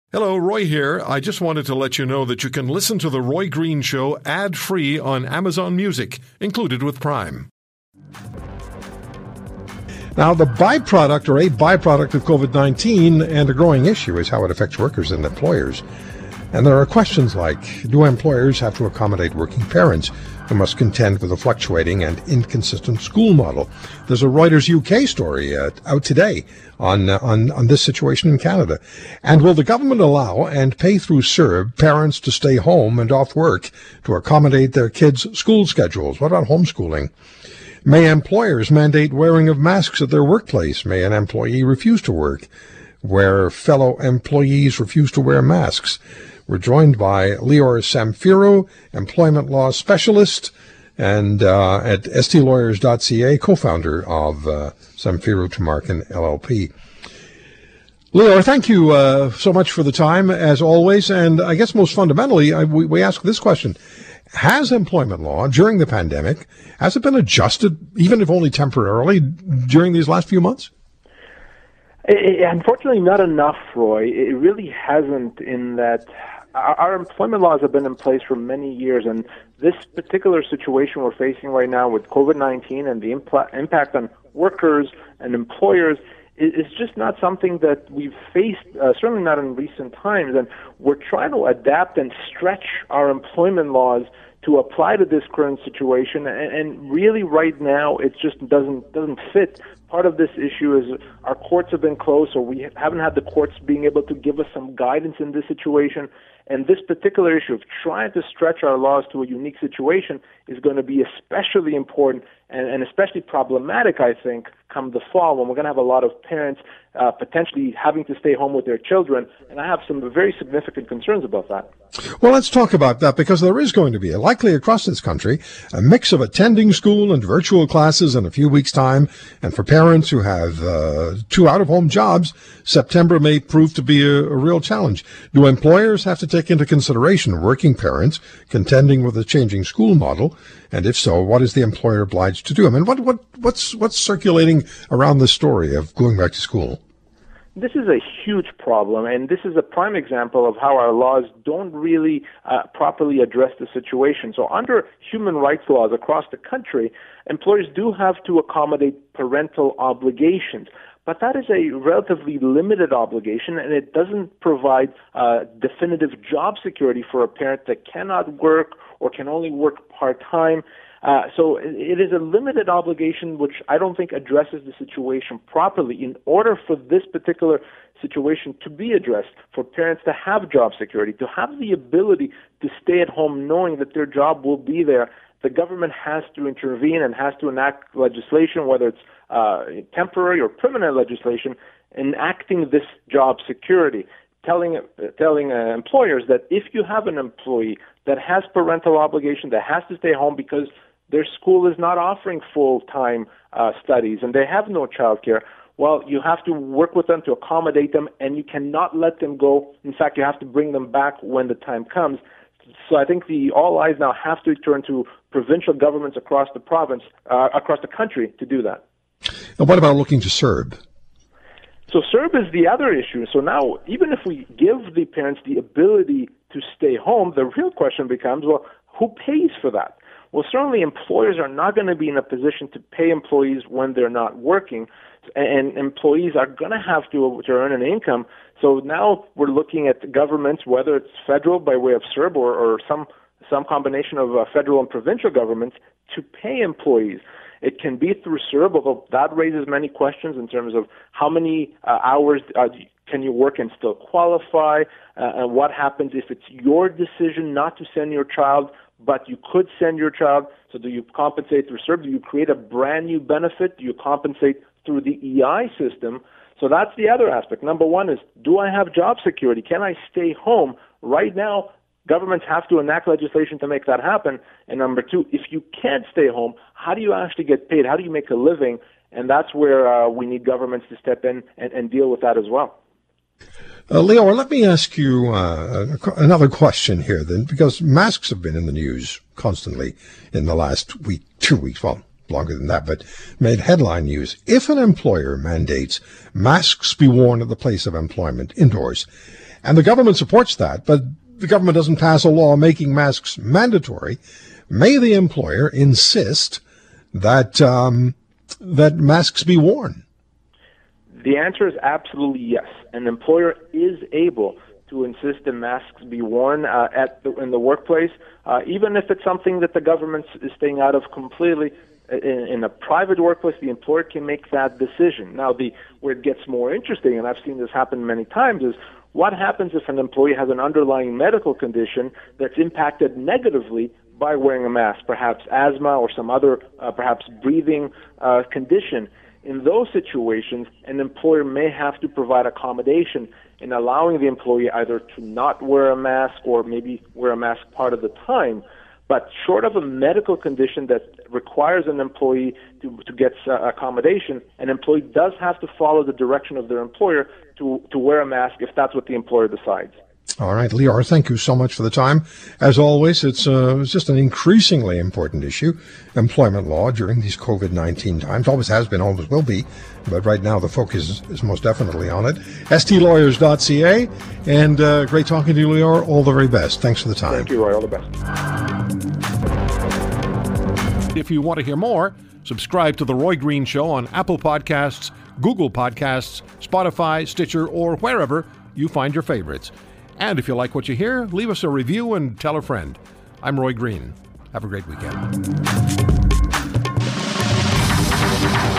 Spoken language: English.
Hello, Roy here. I just wanted to let you know that you can listen to The Roy Green Show ad-free on Amazon Music, included with Prime. Now, the byproduct or a byproduct of COVID-19 and a growing issue is how it affects workers and employers. And there are questions like, do employers have to accommodate working parents who must contend with a fluctuating and inconsistent school model? There's a Reuters UK story out today on this situation in Canada. And will the government allow and pay through CERB parents to stay home and off work to accommodate their kids' school schedules? What about homeschooling? May employers mandate wearing of masks at their workplace? May an employee refuse to work where fellow employees refuse to wear masks? We're joined by Lior Samfiru, employment law specialist, and at stlawyers.ca, co-founder of Samfiru Tumarkin LLP. Lior, thank you so much for the time, as always. And I guess most fundamentally, we ask this question. Has employment law during the pandemic, has it been adjusted, even if only temporarily, during these last few months? Unfortunately, not enough, Roy. It really hasn't, in that our employment laws have been in place for many years, and this particular situation we're facing right now with COVID-19 and the impact on workers and employers is just not something that we've faced, certainly not in recent times. And we're trying to adapt and stretch our employment laws to apply to this current situation, and really right now it just doesn't fit. Part of this issue is our courts have been closed, so we haven't had the courts being able to give us some guidance in this situation. And this particular issue of trying to stretch our laws to a unique situation is going to be especially important and especially problematic, I think, come the fall, when we're going to have a lot of parents potentially having to stay home with their children. And I have some very significant concerns about that. Well, let's talk about that, because there is going to be, likely across this country, a mix of attending school and virtual classes in a few weeks' time. And for parents who have two out-of-home jobs, September may prove to be a real challenge. Do employers have to take into consideration working parents contending with a changing school model? And if so, what is the employer obliged to do? I mean, what's circulating around the story of going back to school? This is a huge problem, and this is a prime example of how our laws don't really properly address the situation. So under human rights laws across the country, employers do have to accommodate parental obligations. But that is a relatively limited obligation, and it doesn't provide definitive job security for a parent that cannot work or can only work part-time. So it is a limited obligation, which I don't think addresses the situation properly. In order for this particular situation to be addressed, for parents to have job security, to have the ability to stay at home knowing that their job will be there, the government has to intervene and has to enact legislation, whether it's temporary or permanent legislation, enacting this job security, telling employers that if you have an employee that has parental obligation, that has to stay home because their school is not offering full-time studies and they have no child care, well, you have to work with them to accommodate them, and you cannot let them go. In fact, you have to bring them back when the time comes. So I think all eyes now have to turn to provincial governments across the province, across the country, to do that. And what about looking to CERB? So CERB is the other issue. So now, even if we give the parents the ability to stay home, the real question becomes, well, who pays for that? Well, certainly employers are not going to be in a position to pay employees when they're not working, and employees are going to have to earn an income. So now we're looking at governments, whether it's federal by way of CERB or some combination of federal and provincial governments, to pay employees. It can be through CERB, although that raises many questions in terms of how many hours can you work and still qualify, and what happens if it's your decision not to send your child, but you could send your child. So do you compensate through CERB? Do you create a brand new benefit? Do you compensate through the EI system? So that's the other aspect. Number one is, do I have job security? Can I stay home? Right now, governments have to enact legislation to make that happen. And number two, if you can't stay home, how do you actually get paid? How do you make a living? And that's where we need governments to step in and deal with that as well. Lior, let me ask you another question here then, because masks have been in the news constantly in the last week, 2 weeks, well, longer than that, but made headline news. If an employer mandates masks be worn at the place of employment indoors, And the government supports that, but the government doesn't pass a law making masks mandatory. May the employer insist that that masks be worn? The answer is absolutely yes. An employer is able to insist that masks be worn in the workplace, even if it's something that the government is staying out of completely. In a private workplace, the employer can make that decision. Now, where it gets more interesting, and I've seen this happen many times, is what happens if an employee has an underlying medical condition that's impacted negatively by wearing a mask, perhaps asthma or some other, perhaps breathing condition. In those situations, an employer may have to provide accommodation in allowing the employee either to not wear a mask or maybe wear a mask part of the time. But short of a medical condition that requires an employee to get accommodation, an employee does have to follow the direction of their employer to wear a mask if that's what the employer decides. All right, Lior, thank you so much for the time. As always, it's just an increasingly important issue, employment law during these COVID-19 times. Always has been, always will be, but right now the focus is most definitely on it. stlawyers.ca, and great talking to you, Lior. All the very best. Thanks for the time. Thank you, Roy. All the best. If you want to hear more, subscribe to The Roy Green Show on Apple Podcasts, Google Podcasts, Spotify, Stitcher, or wherever you find your favorites. And if you like what you hear, leave us a review and tell a friend. I'm Roy Green. Have a great weekend.